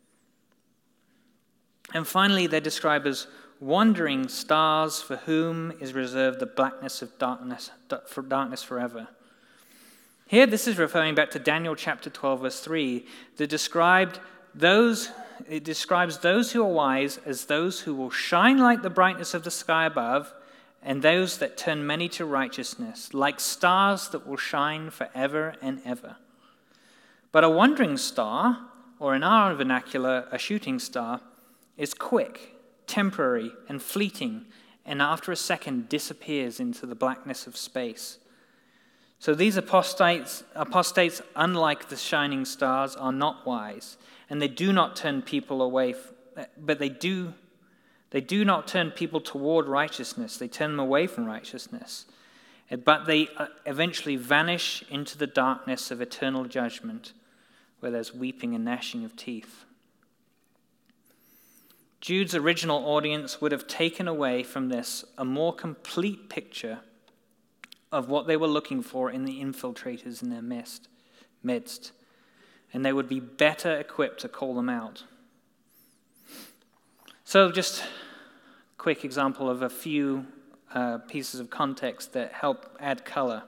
And finally, they're described as wandering stars for whom is reserved the blackness of darkness forever. Here, this is referring back to Daniel chapter 12, verse 3, that describes those who are wise as those who will shine like the brightness of the sky above, and those that turn many to righteousness, like stars that will shine forever and ever. But a wandering star, or in our vernacular, a shooting star, is quick, temporary, and fleeting, and after a second disappears into the blackness of space. So these apostates, unlike the shining stars, are not wise, and they do not turn people away, but they do not turn people toward righteousness. They turn them away from righteousness. But they eventually vanish into the darkness of eternal judgment, where there's weeping and gnashing of teeth. Jude's original audience would have taken away from this a more complete picture of what they were looking for in the infiltrators in their midst, and they would be better equipped to call them out. So just a quick example of a few pieces of context that help add color.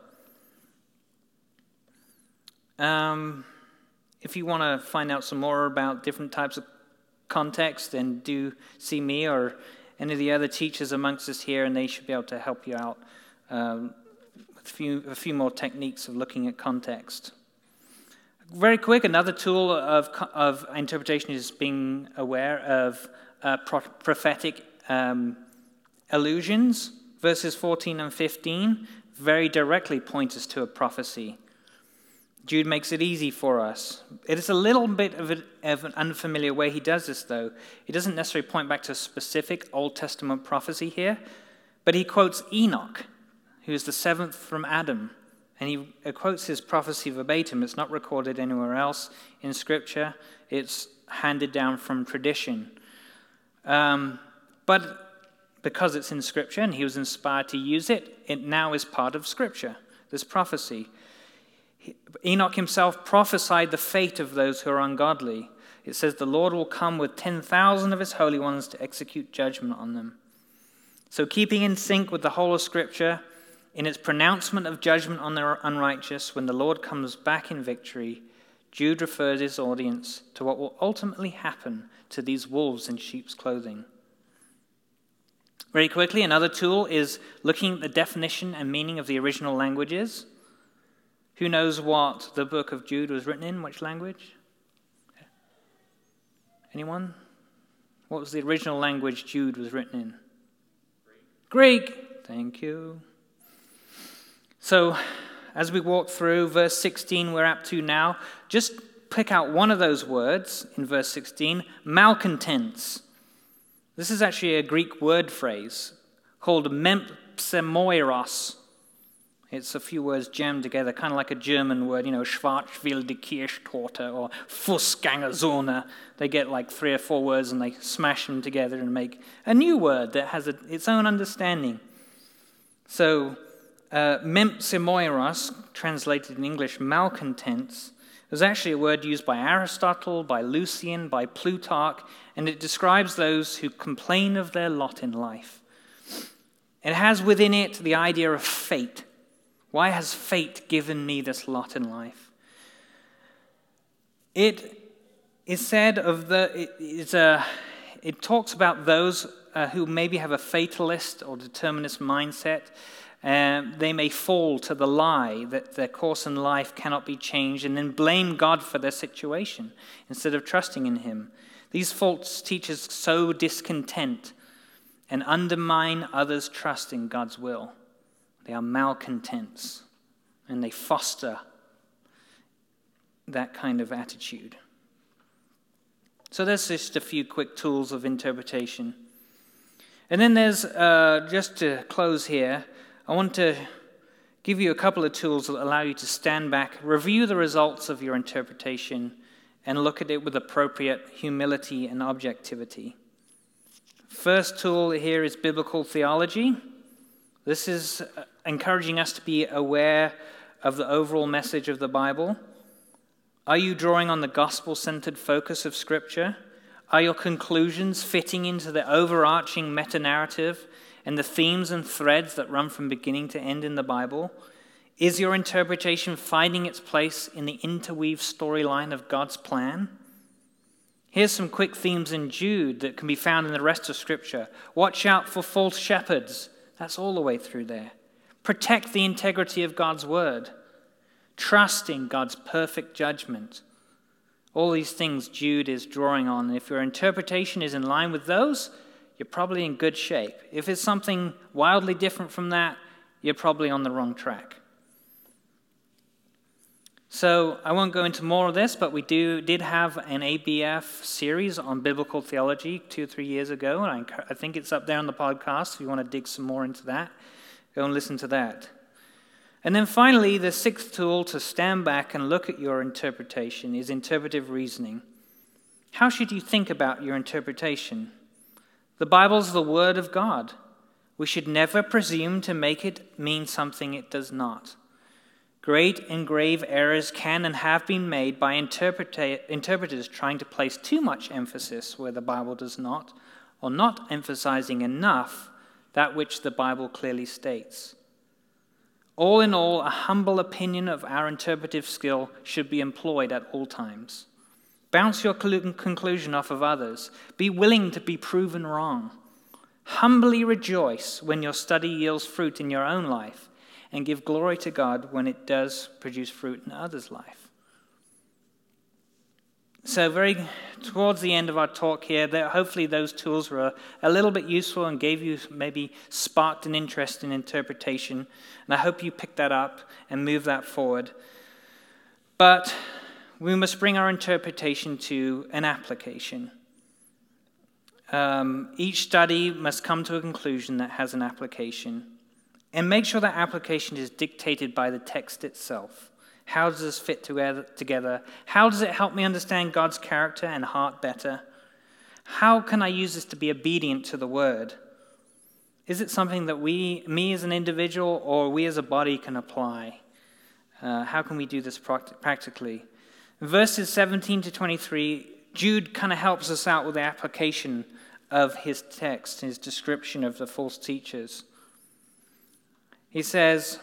If you want to find out some more about different types of context, then do see me or any of the other teachers amongst us here, and they should be able to help you out with a few more techniques of looking at context. Very quick, another tool of interpretation is being aware of prophetic allusions. Verses 14 and 15 very directly point us to a prophecy. Jude makes it easy for us. It is a little bit of an unfamiliar way he does this, though. He doesn't necessarily point back to a specific Old Testament prophecy here, but he quotes Enoch, who is the seventh from Adam. And he quotes his prophecy verbatim. It's not recorded anywhere else in Scripture. It's handed down from tradition. But because it's in Scripture and he was inspired to use it, it now is part of Scripture, this prophecy. Enoch himself prophesied the fate of those who are ungodly. It says the Lord will come with 10,000 of his holy ones to execute judgment on them. So keeping in sync with the whole of Scripture, in its pronouncement of judgment on the unrighteous, when the Lord comes back in victory, Jude refers his audience to what will ultimately happen to these wolves in sheep's clothing. Very quickly, another tool is looking at the definition and meaning of the original languages. Who knows what the book of Jude was written in? Which language? Anyone? What was the original language Jude was written in? Greek. Thank you. So, as we walk through verse 16 we're up to now, just pick out one of those words in verse 16, malcontents. This is actually a Greek word phrase called mempsemoiros. It's a few words jammed together, kind of like a German word, Schwarzwilde Kirschtorte or Fußgängerzone. They get like 3 or 4 words and they smash them together and make a new word that has its own understanding. So, mempsemoiros, translated in English malcontents, was actually a word used by Aristotle, by Lucian, by Plutarch, and it describes those who complain of their lot in life. It has within it the idea of fate. Why has fate given me this lot in life? It is said it talks about those who maybe have a fatalist or determinist mindset. They may fall to the lie that their course in life cannot be changed and then blame God for their situation instead of trusting in him. These false teachers sow discontent and undermine others' trust in God's will. They are malcontents, and they foster that kind of attitude. So that's just a few quick tools of interpretation. And then there's, just to close here, I want to give you a couple of tools that allow you to stand back, review the results of your interpretation, and look at it with appropriate humility and objectivity. First tool here is biblical theology. This is encouraging us to be aware of the overall message of the Bible. Are you drawing on the gospel-centered focus of Scripture? Are your conclusions fitting into the overarching meta-narrative and the themes and threads that run from beginning to end in the Bible? Is your interpretation finding its place in the interweave storyline of God's plan? Here's some quick themes in Jude that can be found in the rest of Scripture. Watch out for false shepherds. That's all the way through there. Protect the integrity of God's word. Trust in God's perfect judgment. All these things Jude is drawing on. If your interpretation is in line with those, you're probably in good shape. If it's something wildly different from that, you're probably on the wrong track. So I won't go into more of this, but we did have an ABF series on biblical theology 2 or 3 years ago, and I think it's up there on the podcast if you want to dig some more into that. Go and listen to that. And then finally, the sixth tool to stand back and look at your interpretation is interpretive reasoning. How should you think about your interpretation? The Bible's the Word of God. We should never presume to make it mean something it does not. Great and grave errors can and have been made by interpreters trying to place too much emphasis where the Bible does not, or not emphasizing enough that which the Bible clearly states. All in all, a humble opinion of our interpretive skill should be employed at all times. Bounce your conclusion off of others. Be willing to be proven wrong. Humbly rejoice when your study yields fruit in your own life, and give glory to God when it does produce fruit in others' life. So towards the end of our talk here, hopefully those tools were a little bit useful and gave you, maybe sparked an interest in interpretation. And I hope you pick that up and move that forward. But we must bring our interpretation to an application. Each study must come to a conclusion that has an application. And make sure that application is dictated by the text itself. How does this fit together? How does it help me understand God's character and heart better? How can I use this to be obedient to the word? Is it something that me as an individual or we as a body can apply? How can we do this practically? In verses 17 to 23, Jude kind of helps us out with the application of his text, his description of the false teachers. He says,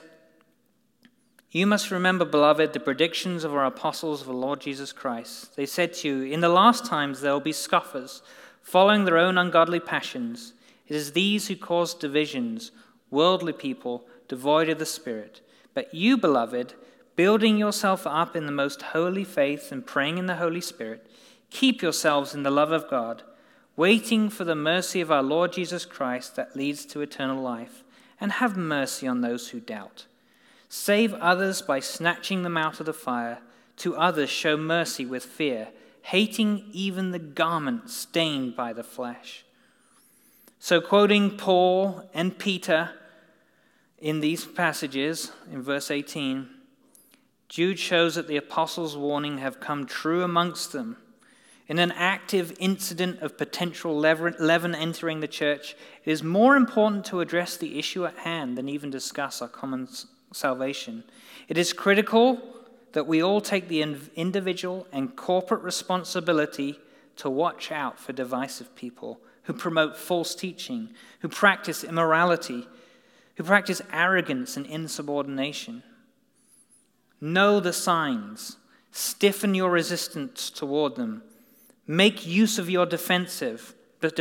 "You must remember, beloved, the predictions of our apostles of the Lord Jesus Christ. They said to you, in the last times there will be scoffers, following their own ungodly passions. It is these who cause divisions, worldly people, devoid of the Spirit. But you, beloved, building yourself up in the most holy faith and praying in the Holy Spirit, keep yourselves in the love of God, waiting for the mercy of our Lord Jesus Christ that leads to eternal life. And have mercy on those who doubt. Save others by snatching them out of the fire. To others show mercy with fear, hating even the garment stained by the flesh." So quoting Paul and Peter in these passages, in verse 18, Jude shows that the apostles' warning have come true amongst them. In an active incident of potential leaven entering the church, it is more important to address the issue at hand than even discuss our common salvation. It is critical that we all take the individual and corporate responsibility to watch out for divisive people who promote false teaching, who practice immorality, who practice arrogance and insubordination. Know the signs. Stiffen your resistance toward them. Make use of your defenses.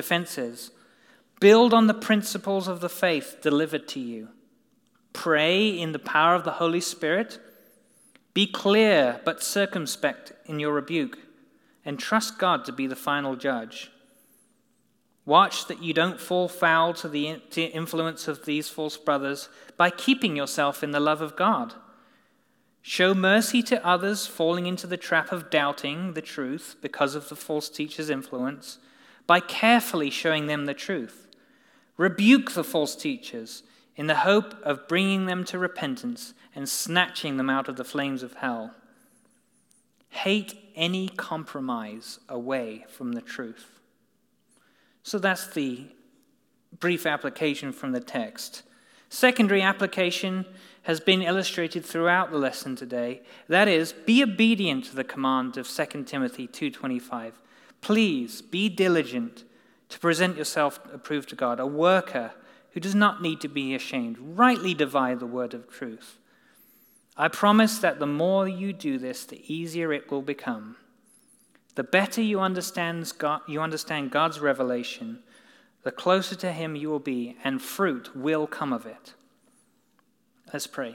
Build on the principles of the faith delivered to you. Pray in the power of the Holy Spirit. Be clear but circumspect in your rebuke, and trust God to be the final judge. Watch that you don't fall foul to the influence of these false brothers by keeping yourself in the love of God. Show mercy to others falling into the trap of doubting the truth because of the false teacher's influence by carefully showing them the truth. Rebuke the false teachers in the hope of bringing them to repentance and snatching them out of the flames of hell. Hate any compromise away from the truth. So that's the brief application from the text. Secondary application has been illustrated throughout the lesson today. That is, be obedient to the command of 2 Timothy 2:25. Please be diligent to present yourself approved to God, a worker who does not need to be ashamed. Rightly divide the word of truth. I promise that the more you do this, the easier it will become. The better you understand God's revelation, the closer to him you will be, and fruit will come of it. Let's pray.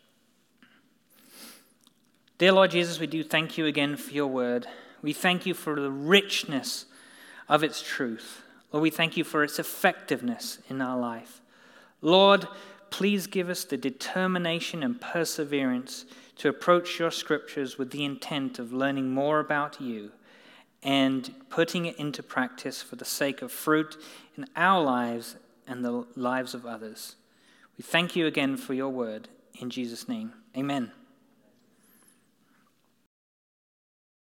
Dear Lord Jesus, we do thank you again for your word. We thank you for the richness of its truth. Lord, we thank you for its effectiveness in our life. Lord, please give us the determination and perseverance to approach your scriptures with the intent of learning more about you and putting it into practice for the sake of fruit in our lives and the lives of others. We thank you again for your word. In Jesus' name, amen.